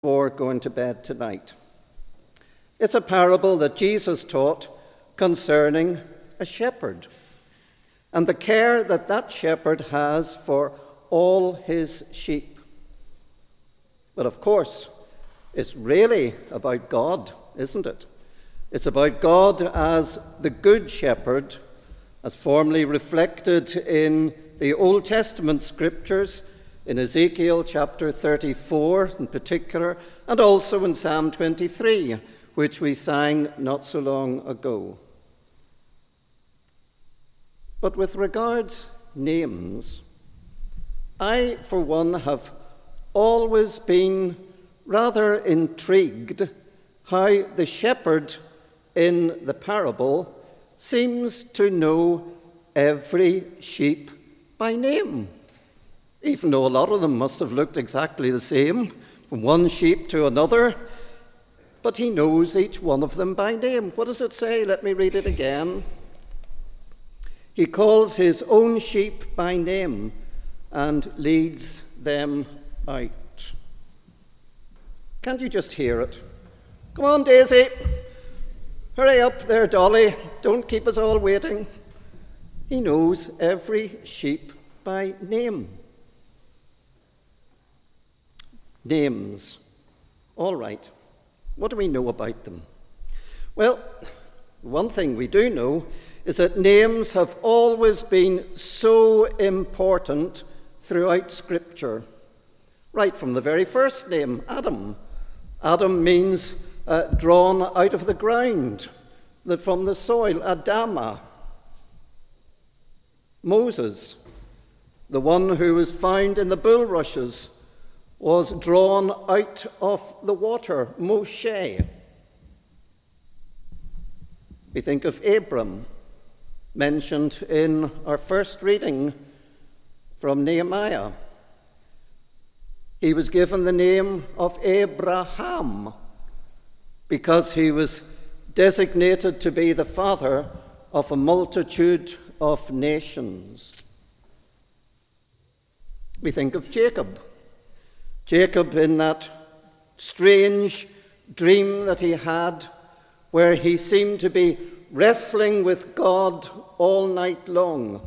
before going to bed tonight. It's a parable that Jesus taught concerning a shepherd and the care that that shepherd has for all his sheep. But of course, it's really about God, isn't it? It's about God as the good shepherd, as formally reflected in the Old Testament scriptures, in Ezekiel chapter 34 in particular, and also in Psalm 23, which we sang not so long ago. But with regards names, I, for one, have always been rather intrigued how the shepherd in the parable seems to know every sheep by name, even though a lot of them must have looked exactly the same, from one sheep to another, but he knows each one of them by name. What does it say? Let me read it again. He calls his own sheep by name and leads them out. Can't you just hear it? Come on, Daisy. Hurry up there, Dolly. Don't keep us all waiting. He knows every sheep by name. Names. All right. What do we know about them? Well, one thing we do know is that names have always been so important throughout Scripture. Right from the very first name, Adam. Adam means drawn out of the ground, from the soil, Adama. Moses, the one who was found in the bulrushes, was drawn out of the water, Moshe. We think of Abram, mentioned in our first reading from Nehemiah. He was given the name of Abraham because he was designated to be the father of a multitude of nations. We think of Jacob. Jacob in that strange dream that he had where he seemed to be wrestling with God all night long.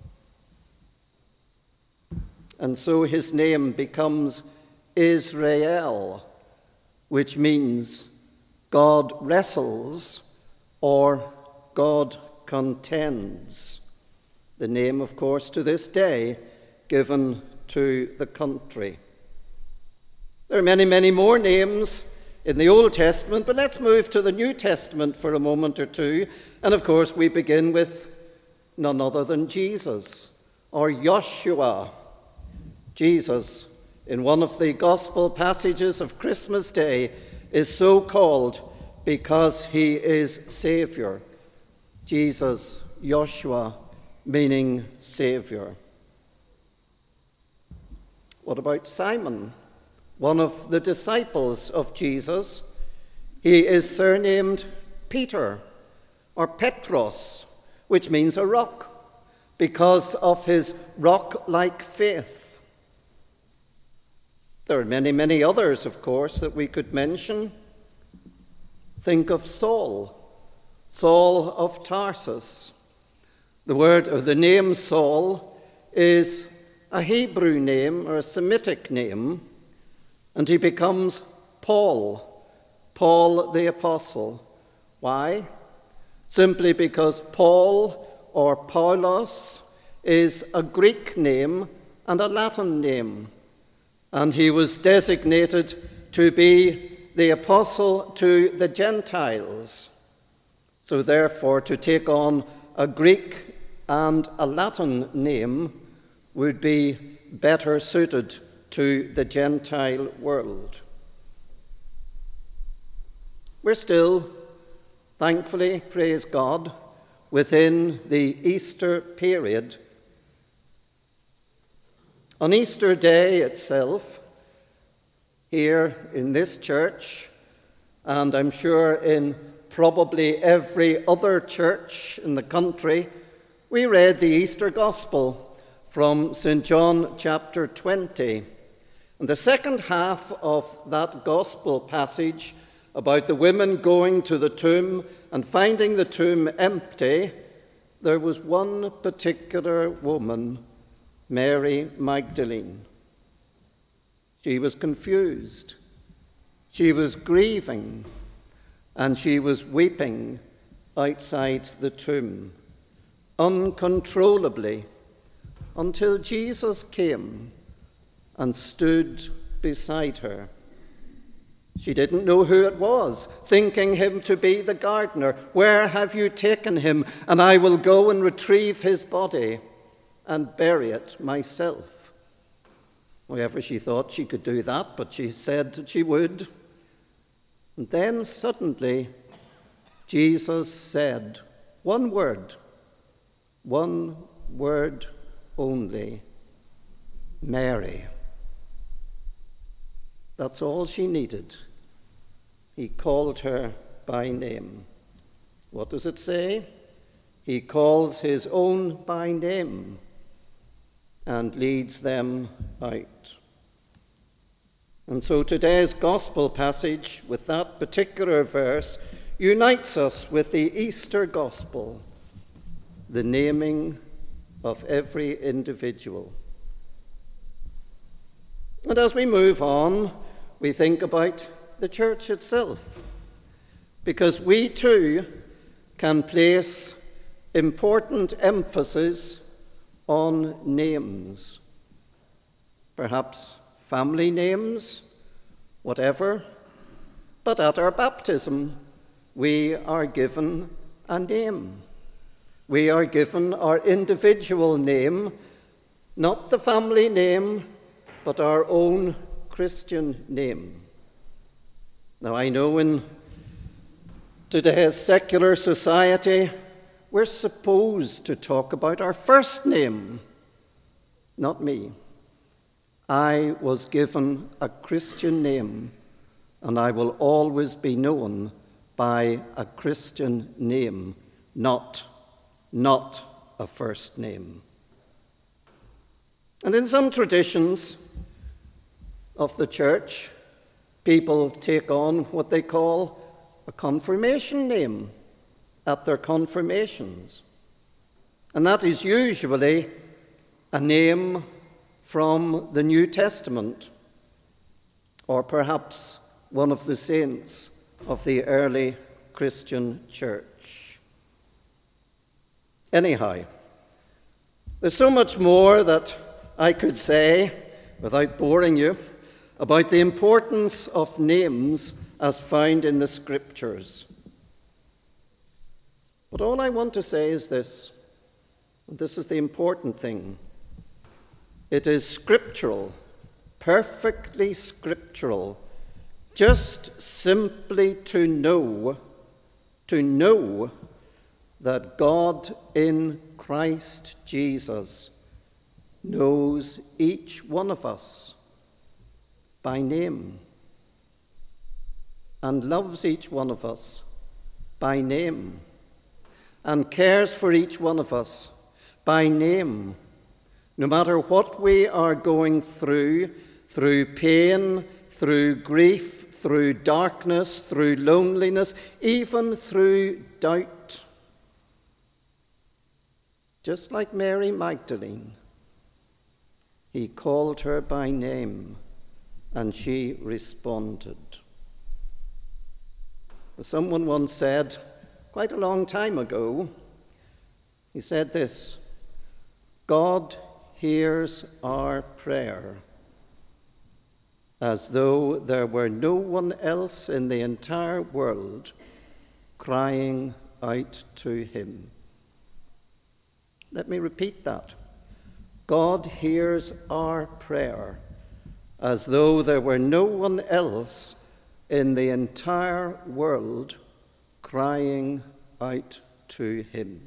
And so his name becomes Israel, which means God wrestles or God contends. The name, of course, to this day given to the country. There are many, many more names in the Old Testament, but let's move to the New Testament for a moment or two. And of course, we begin with none other than Jesus, or Joshua. Jesus, in one of the gospel passages of Christmas Day, is so called because he is Savior. Jesus, Joshua, meaning Savior. What about Simon, one of the disciples of Jesus? He is surnamed Peter, or Petros, which means a rock, because of his rock-like faith. There are many, many others, of course, that we could mention. Think of Saul, Saul of Tarsus. The name Saul is a Hebrew name or a Semitic name, and he becomes Paul, Paul the Apostle. Why? Simply because Paul or Paulos is a Greek name and a Latin name, and he was designated to be the apostle to the Gentiles. So therefore, to take on a Greek and a Latin name would be better suited to the Gentile world. We're still, thankfully, praise God, within the Easter period. On Easter Day itself, here in this church, and I'm sure in probably every other church in the country, we read the Easter Gospel from St. John chapter 20. And the second half of that gospel passage about the women going to the tomb and finding the tomb empty, there was one particular woman, Mary Magdalene. She was confused, she was grieving, and she was weeping outside the tomb uncontrollably until Jesus came and stood beside her. She didn't know who it was, thinking him to be the gardener. "Where have you taken him? And I will go and retrieve his body and bury it myself." However, she thought she could do that, but she said that she would. And then suddenly, Jesus said one word only, "Mary." That's all she needed. He called her by name. What does it say? He calls his own by name and leads them out. And so today's gospel passage with that particular verse unites us with the Easter gospel, the naming of every individual. And as we move on, we think about the church itself, because we too can place important emphasis on names, perhaps family names, whatever, but at our baptism we are given a name. We are given our individual name, not the family name, but our own Christian name. Now, I know in today's secular society, we're supposed to talk about our first name. Not me. I was given a Christian name, and I will always be known by a Christian name, not a first name. And in some traditions of the church, people take on what they call a confirmation name at their confirmations. And that is usually a name from the New Testament, or perhaps one of the saints of the early Christian church. Anyhow, there's so much more that I could say, without boring you, about the importance of names as found in the Scriptures. But all I want to say is this, and this is the important thing. It is scriptural, perfectly scriptural, just simply to know that God in Christ Jesus knows each one of us by name and loves each one of us by name and cares for each one of us by name, no matter what we are going through pain, through grief, through darkness, through loneliness, even through doubt. Just like Mary Magdalene, he called her by name, and she responded. Someone once said, quite a long time ago, he said this: God hears our prayer as though there were no one else in the entire world crying out to him. Let me repeat that. God hears our prayer as though there were no one else in the entire world crying out to him.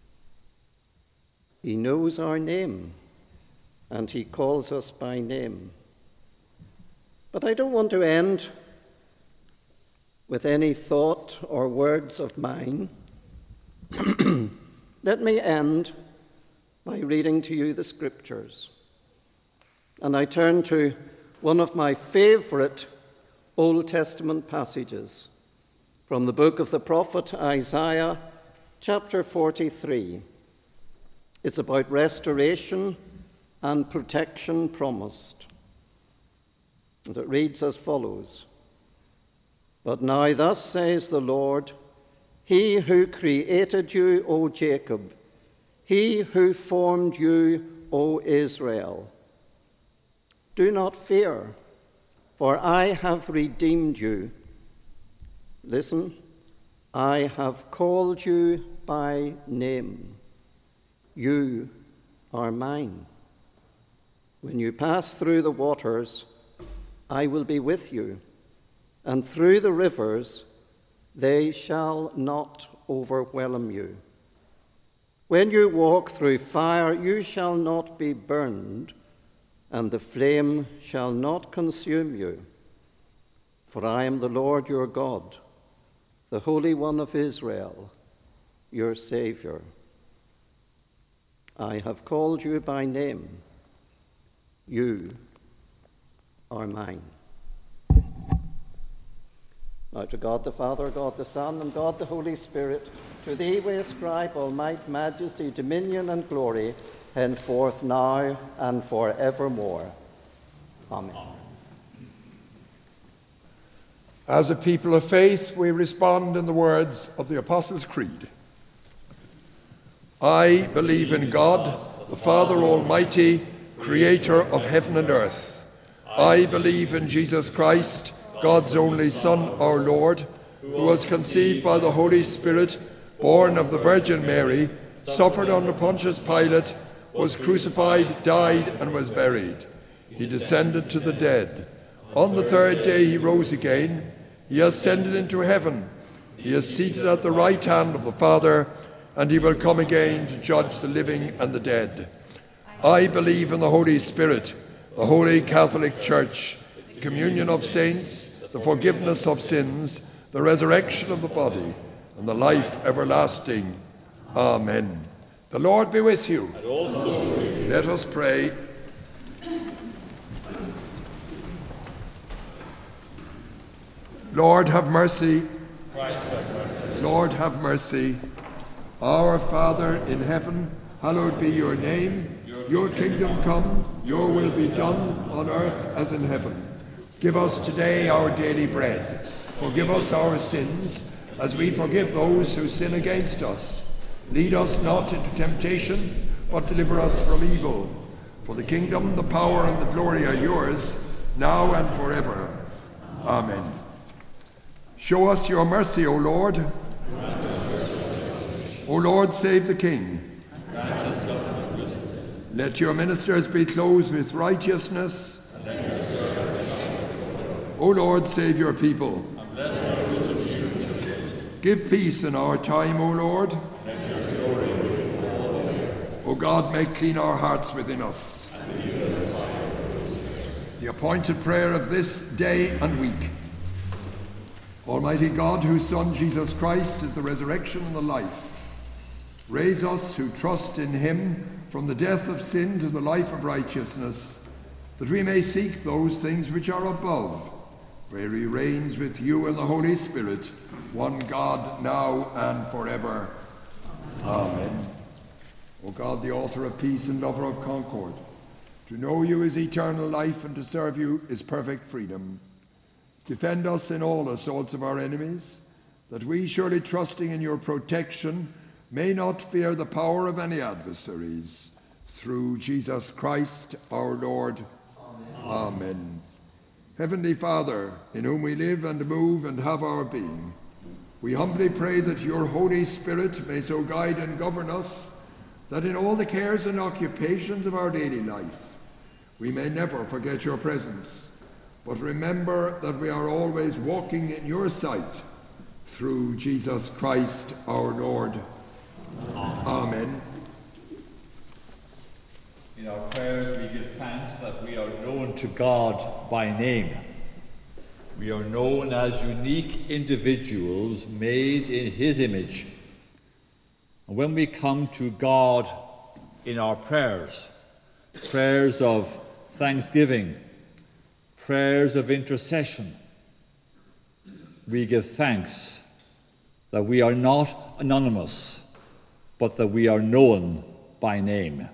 He knows our name, and he calls us by name. But I don't want to end with any thought or words of mine. Let me end by reading to you the Scriptures. And I turn to one of my favorite Old Testament passages from the book of the prophet Isaiah, chapter 43. It's about restoration and protection promised. And it reads as follows: "But now thus says the Lord, He who created you, O Jacob, He who formed you, O Israel. Do not fear, for I have redeemed you. Listen, I have called you by name. You are mine. When you pass through the waters, I will be with you, and through the rivers, they shall not overwhelm you. When you walk through fire, you shall not be burned, and the flame shall not consume you. For I am the Lord your God, the Holy One of Israel, your Saviour. I have called you by name. You are mine." Now to God the Father, God the Son, and God the Holy Spirit, to thee we ascribe all might, majesty, dominion, and glory, henceforth, now, and forevermore. Amen. As a people of faith, we respond in the words of the Apostles' Creed. I believe in God, the Father Almighty, creator of heaven and earth. I believe in Jesus Christ, God's only Son, our Lord, who was conceived by the Holy Spirit, born of the Virgin Mary, suffered under Pontius Pilate, was crucified, died, and was buried. He descended to the dead. On the third day he rose again. He ascended into heaven. He is seated at the right hand of the Father, and he will come again to judge the living and the dead. I believe in the Holy Spirit, the Holy Catholic Church, the communion of saints, the forgiveness of sins, the resurrection of the body, and the life everlasting. Amen. The Lord be with you. And also with you. Let us pray. Lord, have mercy. Christ, have mercy. Lord, have mercy. Our Father in heaven, hallowed be your name. Your kingdom come, your will be done on earth as in heaven. Give us today our daily bread. Forgive us our sins, as we forgive those who sin against us. Lead us not into temptation, but deliver us from evil. For the kingdom, the power, and the glory are yours, now and forever. Amen. Show us your mercy, O Lord. O Lord, save the King. Let your ministers be clothed with righteousness. O Lord, save your people. Give peace in our time, O Lord. O God, make clean our hearts within us. The appointed prayer of this day and week. Almighty God, whose Son Jesus Christ is the resurrection and the life, raise us who trust in him from the death of sin to the life of righteousness, that we may seek those things which are above, where he reigns with you and the Holy Spirit, one God, now and forever. Amen. O God, the author of peace and lover of concord, to know you is eternal life, and to serve you is perfect freedom. Defend us in all assaults of our enemies, that we, surely trusting in your protection, may not fear the power of any adversaries. Through Jesus Christ our Lord. Amen. Amen. Heavenly Father, in whom we live and move and have our being, we humbly pray that your Holy Spirit may so guide and govern us, that in all the cares and occupations of our daily life, we may never forget your presence, but remember that we are always walking in your sight. Through Jesus Christ our Lord. Amen. In our prayers we give thanks that we are known to God by name. We are known as unique individuals made in his image. And when we come to God in our prayers of thanksgiving, prayers of intercession, we give thanks that we are not anonymous, but that we are known by name.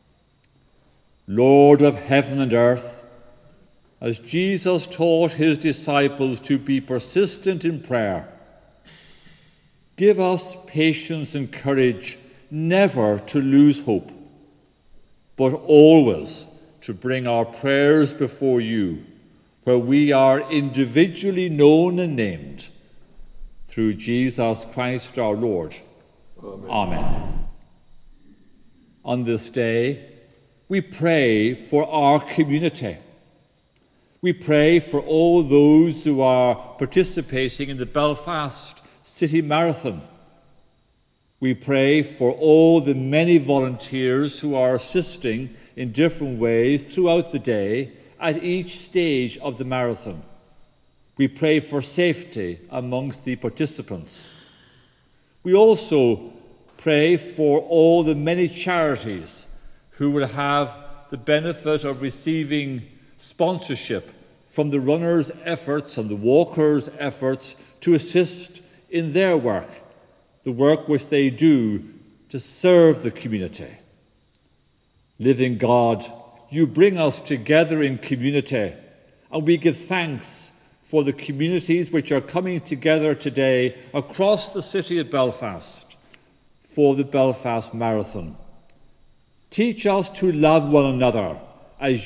Lord of heaven and earth, as Jesus taught his disciples to be persistent in prayer, give us patience and courage never to lose hope, but always to bring our prayers before you, where we are individually known and named, through Jesus Christ our Lord. Amen. Amen. On this day, we pray for our community. We pray for all those who are participating in the Belfast City Marathon. We pray for all the many volunteers who are assisting in different ways throughout the day at each stage of the marathon. We pray for safety amongst the participants. We also pray for all the many charities who will have the benefit of receiving sponsorship from the runners' efforts and the walkers' efforts to assist in their work, the work which they do to serve the community. Living God, you bring us together in community, and we give thanks for the communities which are coming together today across the city of Belfast for the Belfast Marathon. Teach us to love one another as